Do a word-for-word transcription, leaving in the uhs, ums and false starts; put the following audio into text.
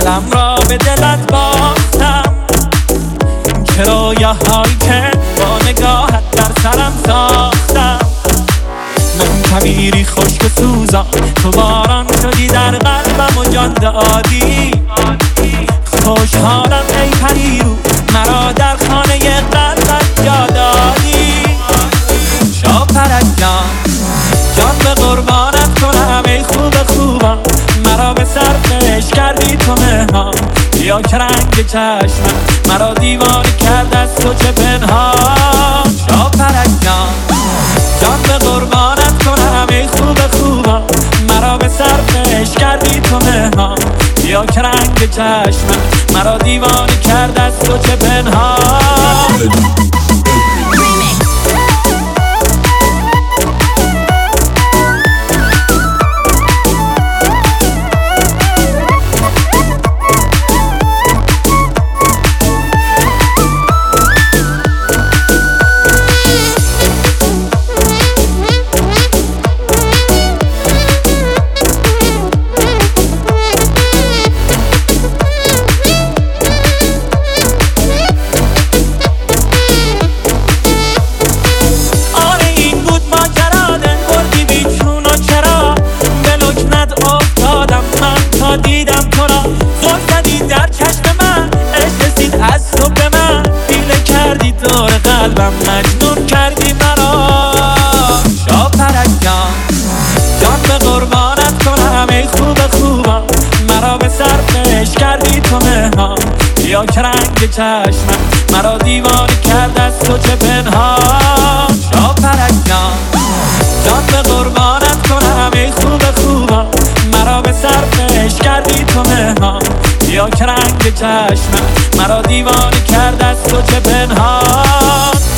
سرم را به دلت باختم، چرا یه هایی که با نگاهت در سرم ساختم. من کویری خشک سوزان، تو باران شدی در قلبم و جان دادی. خوشحالم ای پریرو، مرا در خانه قلبت جا دادی. شاپرک جان، جان به قربانت کنم ای خوب خوبم، مرا به سرپش کردی تو مهمان. یا که رنگ چشمم مرا دیوانه کرد از تو چه پنهان. شاپرک جان، جان به قربانت کنم ای خوب خوبم، مرا به سرپش کردی تو مهمان. یا که رنگ چشمم مرا دیوانه کرد از تو چه پنهان. دیدم تو را زل زدی در چشم من، عشق رسید از تو به من، دیله کردی دور قلبم، مجنون کردی مرا. شاپرک جان، جان به قربانت کنم ای خوب خوبم، مرا به سرپش کردی تو مهمان. یا که رنگ چشمم مرا دیوانه کرد از تو چه پنهان. شاپرک جان، جان به قربانت کنم ای خوب خوبم، مرا به سرپش کردی تو مهمان. یا که رنگ چشمم مرا دیوانه کرد از تو چه پنهان.